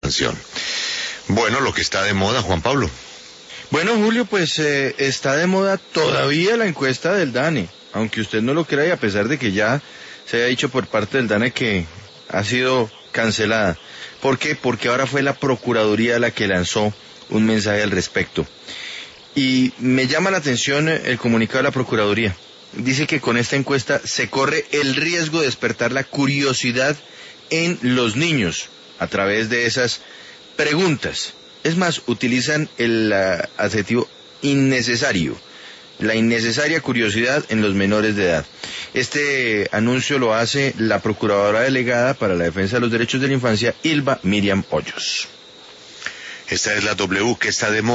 atención. Bueno, lo que está de moda, Juan Pablo. Bueno, Julio, pues está de moda todavía la encuesta del DANE, aunque usted no lo crea y a pesar de que ya se haya dicho por parte del DANE que ha sido cancelada. ¿Por qué? Porque ahora fue la Procuraduría la que lanzó un mensaje al respecto. Y me llama la atención el comunicado de la Procuraduría. Dice que con esta encuesta se corre el riesgo de despertar la curiosidad en los niños a través de esas preguntas. Es más, utilizan el adjetivo innecesario, la innecesaria curiosidad en los menores de edad. Este anuncio lo hace la Procuradora Delegada para la Defensa de los Derechos de la Infancia, Ilva Miriam Hoyos. Esta es la W que está de moda.